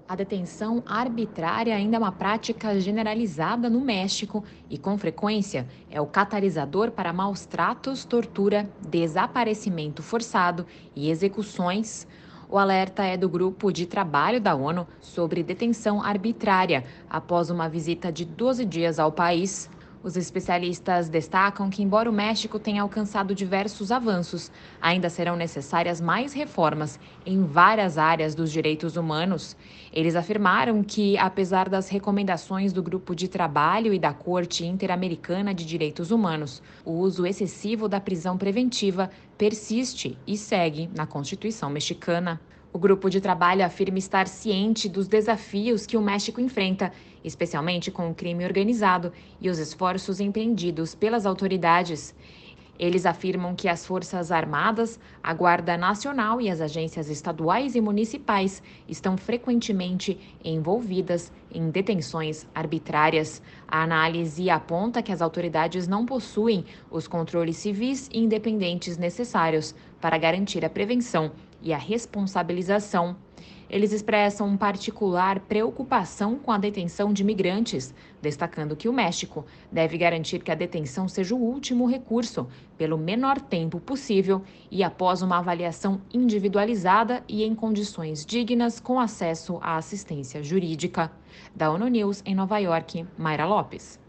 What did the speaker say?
A detenção arbitrária ainda é uma prática generalizada no México e, com frequência, é o catalisador para maus tratos, tortura, desaparecimento forçado e execuções. O alerta é do Grupo de Trabalho da ONU sobre detenção arbitrária, após uma visita de 12 dias ao país. Os especialistas destacam que, embora o México tenha alcançado diversos avanços, ainda serão necessárias mais reformas em várias áreas dos direitos humanos. Eles afirmaram que, apesar das recomendações do Grupo de Trabalho e da Corte Interamericana de Direitos Humanos, o uso excessivo da prisão preventiva persiste e segue na Constituição mexicana. O grupo de trabalho afirma estar ciente dos desafios que o México enfrenta, especialmente com o crime organizado e os esforços empreendidos pelas autoridades. Eles afirmam que as Forças Armadas, a Guarda Nacional e as agências estaduais e municipais estão frequentemente envolvidas em detenções arbitrárias. A análise aponta que as autoridades não possuem os controles civis e independentes necessários para garantir a prevenção e a responsabilização. Eles expressam particular preocupação com a detenção de migrantes, destacando que o México deve garantir que a detenção seja o último recurso, pelo menor tempo possível e após uma avaliação individualizada e em condições dignas com acesso à assistência jurídica. Da ONU News em Nova York, Mayra Lopes.